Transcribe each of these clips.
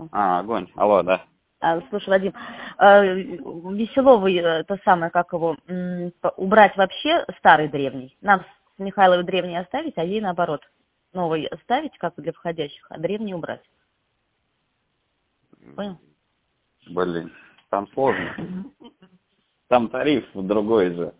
слышу. Огонь. Алло, да. Слушай, Вадим, Веселовый, то самое, как его, убрать вообще старый древний? Нам с Михайловой древний оставить, а ей наоборот. Новый оставить, как для входящих, а древний убрать. Понял? Блин, там сложно. Там тариф другой же.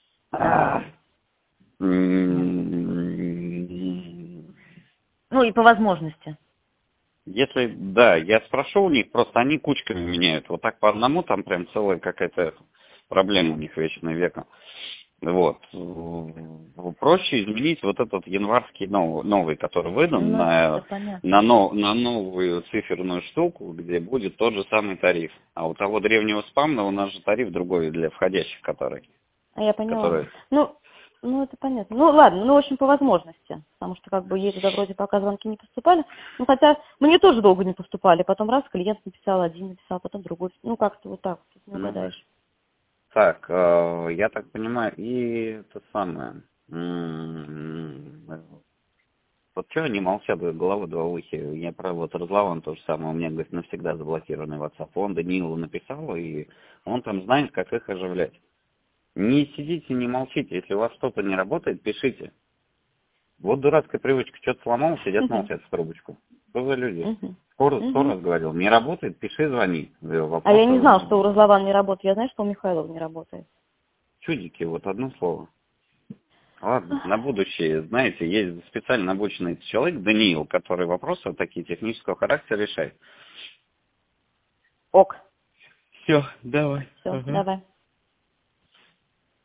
Ну и по возможности. Если, да, я спрошу у них, просто они кучками меняют. Вот так по одному там прям целая какая-то проблема у них вечная века. Вот. Проще изменить вот этот январский новый, который выдан на новую циферную штуку, где будет тот же самый тариф. А у того древнего спамна у нас же тариф другой для входящих, который. Я поняла. Ну, это понятно. Ну, ладно, в общем, по возможности. Потому что, как бы, ей туда вроде пока звонки не поступали. Ну, хотя мне тоже долго не поступали. Потом раз, клиент написал, один написал, потом другой. Ну, как-то вот так, тут не угадаешь. Так, я так понимаю, и это самое. Вот что они молчат, головы два ухи. Я про вот Разлован то же самое. У меня, говорит, навсегда заблокированный WhatsApp. Он Даниилу написал, и он там знает, как их оживлять. Не сидите, не молчите. Если у вас что-то не работает, пишите. Вот дурацкая привычка. Что-то сломал, сидят молчат в трубочку. Что за люди? Сто раз говорил. Не работает, пиши, звони. А я не знал, что у Разлован не работает. Я знаю, что у Михайлова не работает. Чудики, вот одно слово. Ладно, на будущее, знаете, есть специально обученный человек, Даниил, который вопросы такие технического характера решает. Ок. Все, давай. Все, давай.